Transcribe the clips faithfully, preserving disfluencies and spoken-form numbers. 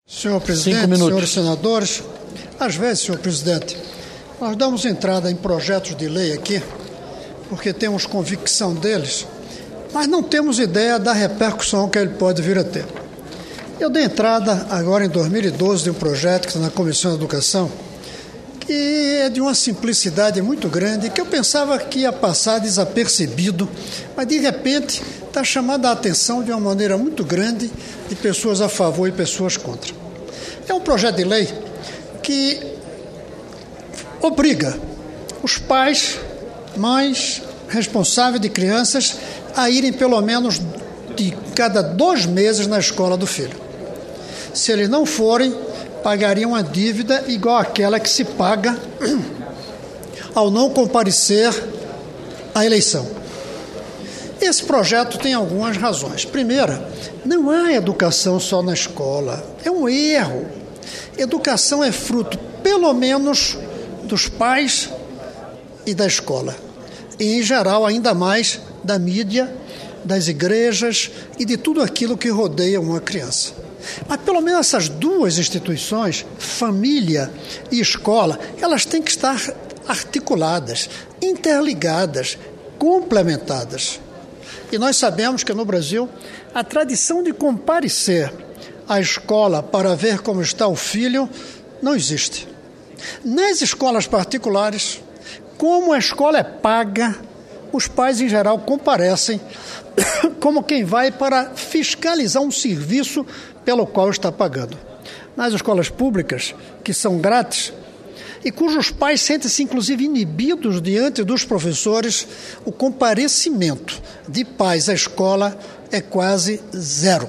Senhor presidente, senhores senadores, às vezes, senhor presidente, nós damos entrada em projetos de lei aqui, porque temos convicção deles, mas não temos ideia da repercussão que ele pode vir a ter. Eu dei entrada agora em dois mil e doze de um projeto que está na Comissão de Educação, que é de uma simplicidade muito grande, que eu pensava que ia passar desapercebido, mas de repente está chamando a atenção de uma maneira muito grande de pessoas a favor e pessoas contra. É um projeto de lei que obriga os pais, mães, responsáveis de crianças a irem pelo menos de cada dois meses na escola do filho. Se eles não forem, pagariam uma dívida igual àquela que se paga ao não comparecer à eleição. Esse projeto tem algumas razões. Primeira, não há educação só na escola. É um erro. Educação é fruto, pelo menos, dos pais e da escola. E, em geral, ainda mais da mídia, das igrejas e de tudo aquilo que rodeia uma criança. Mas pelo menos essas duas instituições, família e escola, elas têm que estar articuladas, interligadas, complementadas. E nós sabemos que no Brasil a tradição de comparecer à escola para ver como está o filho não existe. Nas escolas particulares, como a escola é paga, os pais em geral comparecem como quem vai para fiscalizar um serviço pelo qual está pagando. Nas escolas públicas, que são grátis, e cujos pais sentem-se inclusive inibidos diante dos professores, o comparecimento de pais à escola é quase zero.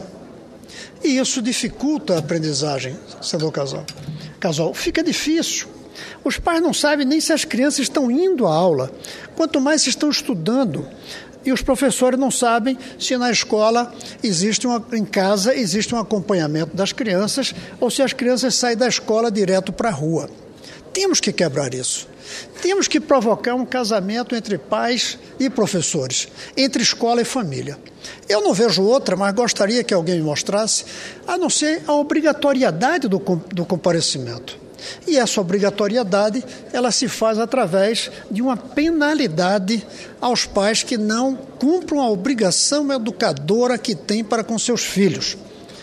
E isso dificulta a aprendizagem, senador Casal. Casal, fica difícil. Os pais não sabem nem se as crianças estão indo à aula, quanto mais se estão estudando. E os professores não sabem se na escola existe uma, em casa existe um acompanhamento das crianças ou se as crianças saem da escola direto para a rua. Temos que quebrar isso. Temos que provocar um casamento entre pais e professores, entre escola e família. Eu não vejo outra, mas gostaria que alguém me mostrasse, a não ser a obrigatoriedade do, do comparecimento. E essa obrigatoriedade, ela se faz através de uma penalidade aos pais que não cumpram a obrigação educadora que têm para com seus filhos.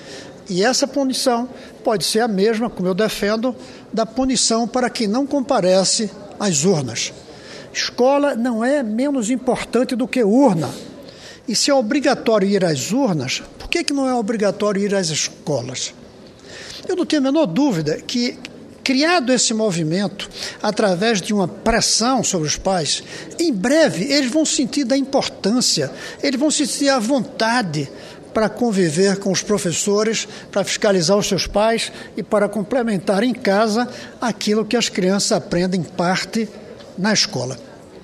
E essa punição pode ser a mesma, como eu defendo, da punição para quem não comparece às urnas. Escola não é menos importante do que urna. E se é obrigatório ir às urnas, por que que não é obrigatório ir às escolas? Eu não tenho a menor dúvida que, criado esse movimento através de uma pressão sobre os pais, em breve eles vão sentir da importância, eles vão sentir a vontade para conviver com os professores, para fiscalizar os seus pais e para complementar em casa aquilo que as crianças aprendem parte na escola.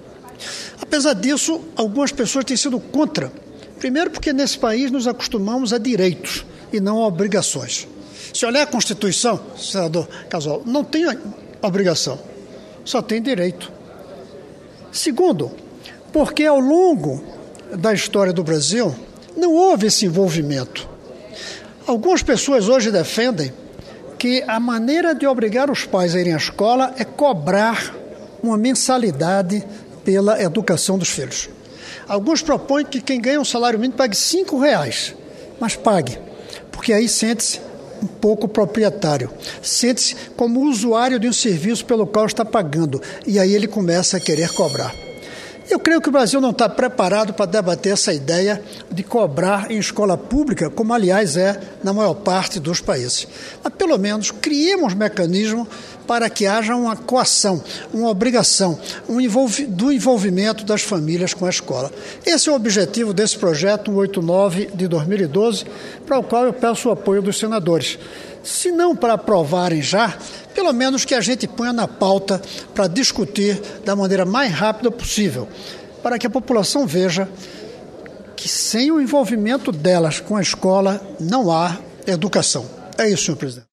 Apesar disso, algumas pessoas têm sido contra. Primeiro porque nesse país nos acostumamos a direitos e não a obrigações. Se olhar a Constituição, senador Casal, não tem obrigação, só tem direito. Segundo, porque ao longo da história do Brasil não houve esse envolvimento. Algumas pessoas hoje defendem que a maneira de obrigar os pais a irem à escola é cobrar uma mensalidade pela educação dos filhos. Alguns propõem que quem ganha um salário mínimo pague cinco reais, mas pague, porque aí sente-se um pouco proprietário, sente-se como usuário de um serviço pelo qual está pagando, e aí ele começa a querer cobrar. Eu creio que o Brasil não está preparado para debater essa ideia de cobrar em escola pública, como aliás é na maior parte dos países. Mas pelo menos criemos um mecanismo para que haja uma coação, uma obrigação um envolvi- do envolvimento das famílias com a escola. Esse é o objetivo desse projeto cento e oitenta e nove de dois mil e doze, para o qual eu peço o apoio dos senadores. Se não para aprovarem já, pelo menos que a gente ponha na pauta para discutir da maneira mais rápida possível, para que a população veja que sem o envolvimento delas com a escola não há educação. É isso, senhor presidente.